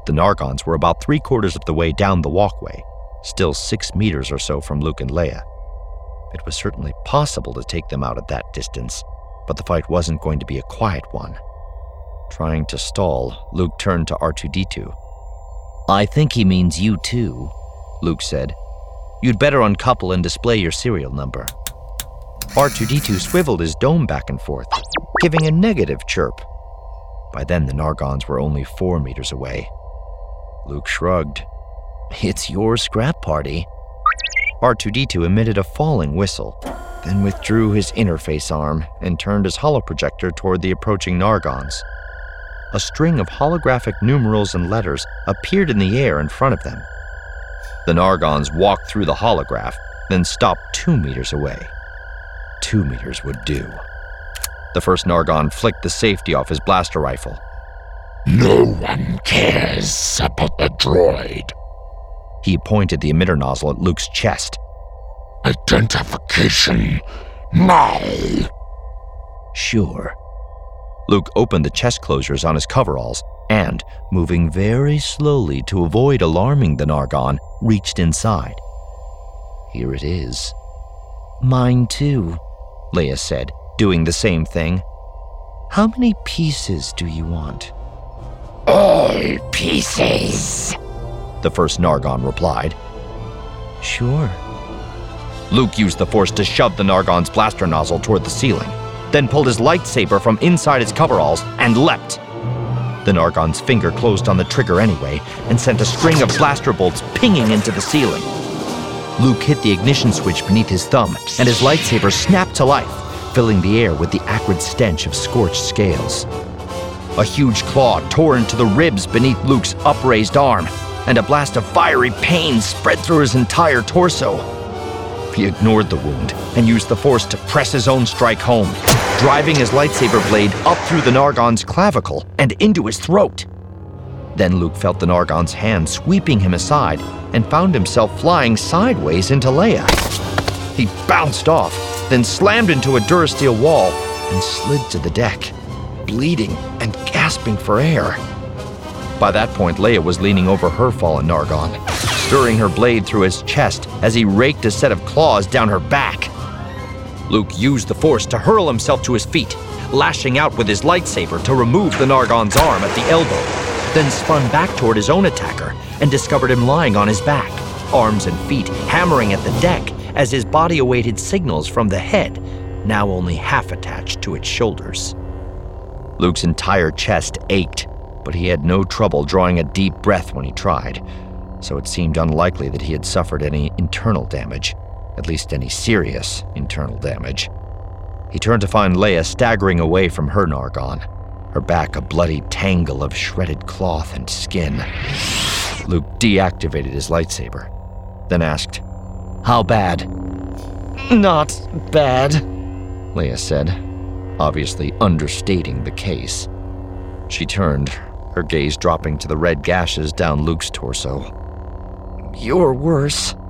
The Nargons were about 3/4 of the way down the walkway, still 6 meters or so from Luke and Leia. It was certainly possible to take them out at that distance, but the fight wasn't going to be a quiet one. Trying to stall, Luke turned to R2-D2. "I think he means you too," Luke said. "You'd better uncouple and display your serial number." R2-D2 swiveled his dome back and forth, giving a negative chirp. By then, the Nargons were only 4 meters away. Luke shrugged. "It's your scrap party." R2-D2 emitted a falling whistle, then withdrew his interface arm and turned his holoprojector toward the approaching Nargons. A string of holographic numerals and letters appeared in the air in front of them. The Nargons walked through the holograph, then stopped 2 meters away. 2 meters would do. The first Nargon flicked the safety off his blaster rifle. "No one cares about the droid." He pointed the emitter nozzle at Luke's chest. "Identification, now." "Sure." Luke opened the chest closures on his coveralls and, moving very slowly to avoid alarming the Nargon, reached inside. Here it is. "Mine too," Leia said, doing the same thing. "How many pieces do you want?" "All pieces," the first Nargon replied. "Sure." Luke used the Force to shove the Nargon's blaster nozzle toward the ceiling, then pulled his lightsaber from inside his coveralls and leapt. The Nargon's finger closed on the trigger anyway and sent a string of blaster bolts pinging into the ceiling. Luke hit the ignition switch beneath his thumb, and his lightsaber snapped to life, filling the air with the acrid stench of scorched scales. A huge claw tore into the ribs beneath Luke's upraised arm, and a blast of fiery pain spread through his entire torso. He ignored the wound and used the Force to press his own strike home, driving his lightsaber blade up through the Nargon's clavicle and into his throat. Then Luke felt the Nargon's hand sweeping him aside and found himself flying sideways into Leia. He bounced off, then slammed into a Durasteel wall and slid to the deck, bleeding and gasping for air. By that point, Leia was leaning over her fallen Nargon, stirring her blade through his chest as he raked a set of claws down her back. Luke used the Force to hurl himself to his feet, lashing out with his lightsaber to remove the Nargon's arm at the elbow, then spun back toward his own attacker and discovered him lying on his back, arms and feet hammering at the deck as his body awaited signals from the head, now only half attached to its shoulders. Luke's entire chest ached, but he had no trouble drawing a deep breath when he tried, so it seemed unlikely that he had suffered any internal damage, at least any serious internal damage. He turned to find Leia staggering away from her Nargon, her back a bloody tangle of shredded cloth and skin. Luke deactivated his lightsaber, then asked, "How bad?" "Not bad," Leia said, obviously understating the case. She turned, her gaze dropping to the red gashes down Luke's torso. "You're worse."